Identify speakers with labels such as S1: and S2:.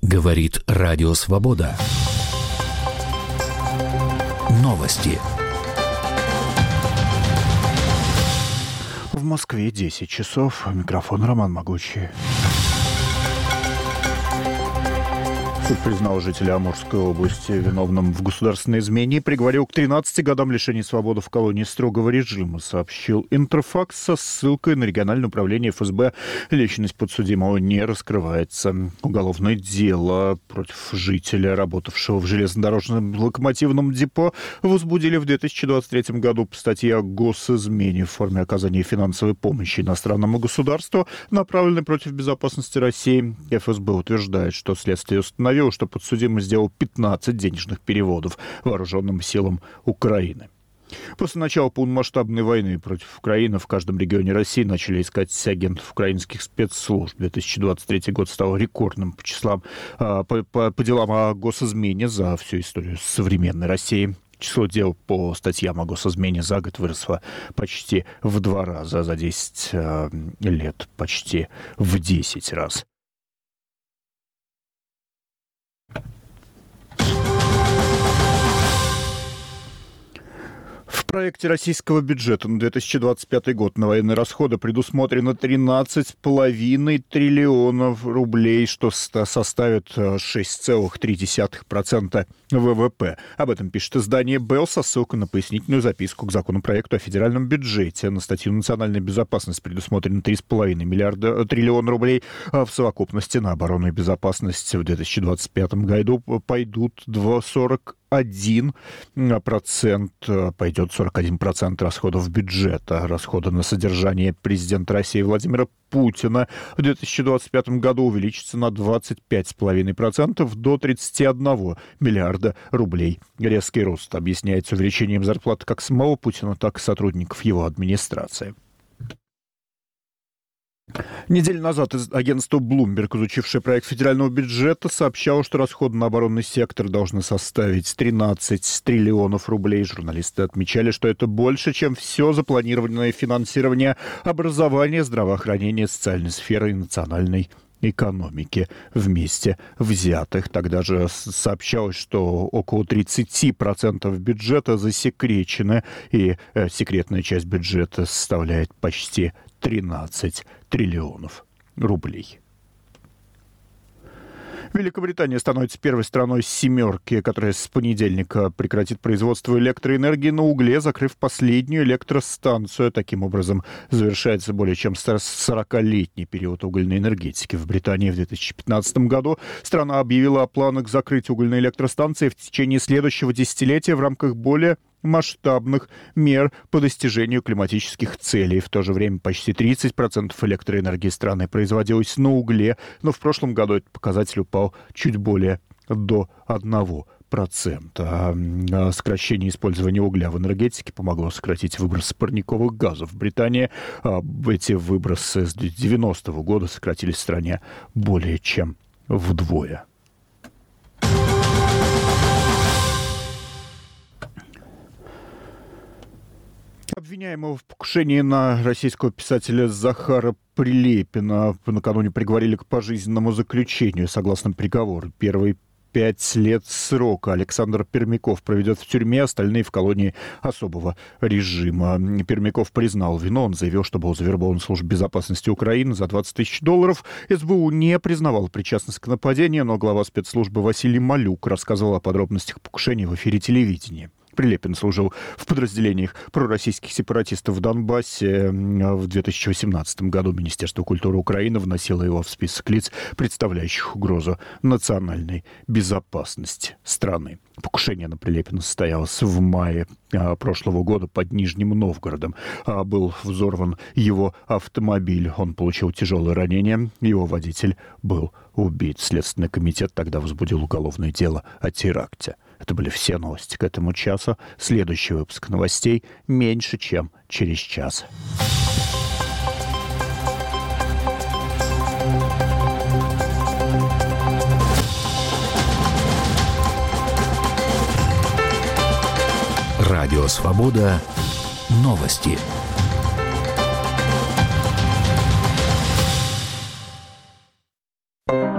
S1: Говорит Радио Свобода. Новости.
S2: В Москве 10 часов. Микрофон Роман Могучий. Суд признал жителя Амурской области виновным в государственной измене и приговорил к 13 годам лишения свободы в колонии строгого режима, сообщил Интерфакс со ссылкой на региональное управление ФСБ. Личность подсудимого не раскрывается. Уголовное дело против жителя, работавшего в железнодорожном локомотивном депо, возбудили в 2023 году по статье о госизмене в форме оказания финансовой помощи иностранному государству, направленной против безопасности России. ФСБ утверждает, что следствие установило, что подсудимый сделал 15 денежных переводов вооруженным силам Украины. После начала полномасштабной войны против Украины в каждом регионе России начали искать агентов украинских спецслужб. 2023 год стал рекордным по числам по делам о госизмене за всю историю современной России. Число дел по статьям о госизмене за год выросло почти в 2 раза, за 10 лет почти в 10 раз. В проекте российского бюджета на 2025 год на военные расходы предусмотрено 13,5 триллионов рублей, что составит 6,3% ВВП. Об этом пишет издание «Белл» со ссылкой на пояснительную записку к законопроекту о федеральном бюджете. На статью «Национальная безопасность» предусмотрено 3,5 триллиона рублей, а в совокупности на оборону и безопасность в 2025 году пойдут 41%, пойдет 41% расходов бюджета. Расходы на содержание президента России Владимира Путина в 2025 году увеличатся на 25,5% до 31 миллиарда рублей. Резкий рост объясняется увеличением зарплаты как самого Путина, так и сотрудников его администрации. Неделю назад агентство Bloomberg, изучившее проект федерального бюджета, сообщало, что расходы на оборонный сектор должны составить 13 триллионов рублей. Журналисты отмечали, что это больше, чем все запланированное финансирование образования, здравоохранения, социальной сферы и национальной экономики вместе взятых. Тогда же сообщалось, что около 30% бюджета засекречено, и секретная часть бюджета составляет почти 13 триллионов рублей. Великобритания становится первой страной семерки, которая с понедельника прекратит производство электроэнергии на угле, закрыв последнюю электростанцию. Таким образом, завершается более чем 40-летний период угольной энергетики. В Британии в 2015 году страна объявила о планах закрыть угольные электростанции в течение следующего десятилетия в рамках более масштабных мер по достижению климатических целей. В то же время почти 30% электроэнергии страны производилось на угле, но в прошлом году этот показатель упал чуть более до 1%. Сокращение использования угля в энергетике помогло сократить выбросы парниковых газов. В Британии эти выбросы с 90-го года сократились в стране более чем вдвое. Обвиняемого в покушении на российского писателя Захара Прилепина накануне приговорили к пожизненному заключению. Согласно приговору, первые 5 лет срока Александр Пермяков проведет в тюрьме, остальные в колонии особого режима. Пермяков признал вину. Он заявил, что был завербован в службу безопасности Украины за $20 тысяч. СБУ не признавал причастность к нападению, но глава спецслужбы Василий Малюк рассказывал о подробностях покушения в эфире телевидения. Прилепин служил в подразделениях пророссийских сепаратистов в Донбассе. В 2018 году Министерство культуры Украины вносило его в список лиц, представляющих угрозу национальной безопасности страны. Покушение на Прилепина состоялось в мае прошлого года под Нижним Новгородом. Был взорван его автомобиль. Он получил тяжелые ранения. Его водитель был убит. Следственный комитет тогда возбудил уголовное дело о теракте. Это были все новости к этому часу. Следующий выпуск новостей меньше, чем через час.
S1: Радио «Свобода». Новости.